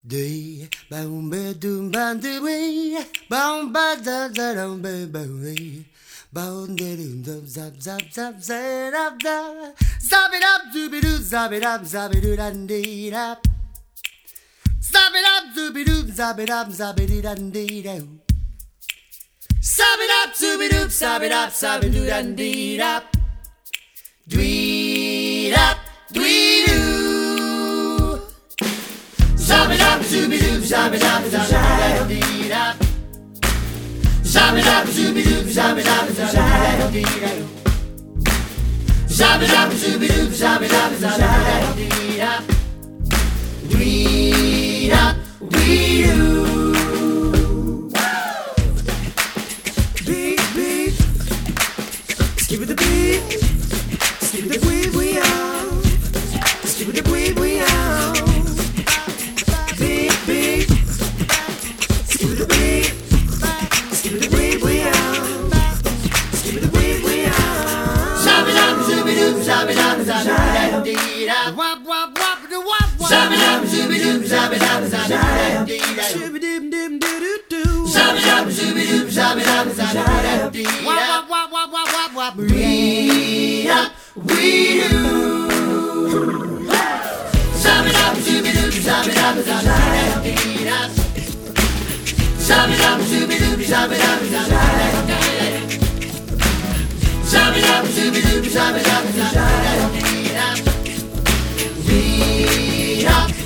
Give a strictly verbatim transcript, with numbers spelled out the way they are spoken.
Day, boom, ba, doom, ba, do, we, boom, ba, da, da, dum, ba, ba, we, boom, da, doom, dum, zap, zap, zap, zap, up, da, zap it up, dooby doo, zap it up, zap it doo, dan, dee, da, zap it up, dooby doo, zap it up, zap it doo, dan, dee, da, zap it up, dooby doo, zap it up, zap it doo, dan, dee, da, dwee, up, dwee, doo. Zab it up, zooby doo, zab it up, zab it up, zab it up, zooby doo, zab it up, zab it up, zab it up, zooby doo, zab it up, zab it up, we up, we do. Beat, beat, skip with the beat, skip with the beat, we out, skip with the beat, we out. Zab it up, zab it up, dee da. Wop wop wop, do wop wop. Zab it up, zooby doo, zab it up, zab it up, dee da. Shooby dim dim doo doo doo. Zab it up, zooby doo, zab it up, zab it up, dee da. Wop wop wop wop wop wop. We up, we do. Zab it up, zooby doo, zab it up, zab it up, dee da. Zab it up, zooby doo, zab it up, zab it up, dee da. Zab it up, zooby doo, zab it up, zab it up, dee da. We up.